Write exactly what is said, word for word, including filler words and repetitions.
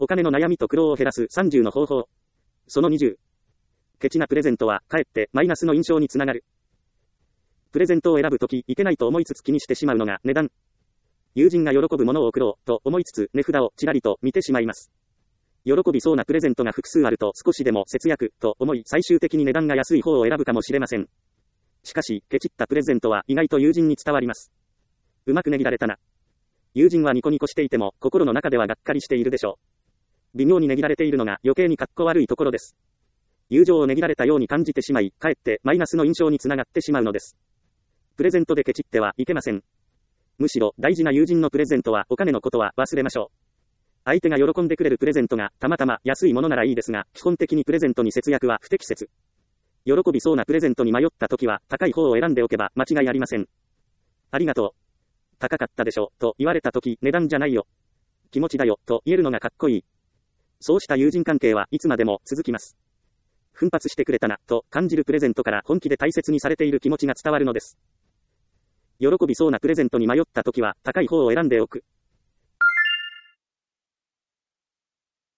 お金の悩みと苦労を減らすさんじゅうの方法。そのにじゅう。ケチなプレゼントは、かえってマイナスの印象につながる。プレゼントを選ぶとき、いけないと思いつつ気にしてしまうのが値段。友人が喜ぶものを贈ろう、と思いつつ値札をちらりと見てしまいます。喜びそうなプレゼントが複数あると少しでも節約、と思い最終的に値段が安い方を選ぶかもしれません。しかし、ケチったプレゼントは意外と友人に伝わります。うまく値切られたな。友人はニコニコしていても、心の中ではがっかりしているでしょう。微妙に値切られているのが余計にかっこ悪いところです。友情を値切られたように感じてしまい、かえってマイナスの印象につながってしまうのです。プレゼントでケチってはいけません。むしろ、大事な友人のプレゼントはお金のことは忘れましょう。相手が喜んでくれるプレゼントがたまたま安いものならいいですが、基本的にプレゼントに節約は不適切。喜びそうなプレゼントに迷った時は、高い方を選んでおけば間違いありません。ありがとう。高かったでしょ、と言われた時、値段じゃないよ。気持ちだよ、と言えるのがかっこいい。そうした友人関係はいつまでも続きます。奮発してくれたな、と感じるプレゼントから本気で大切にされている気持ちが伝わるのです。喜びそうなプレゼントに迷った時は、高い方を選んでおく。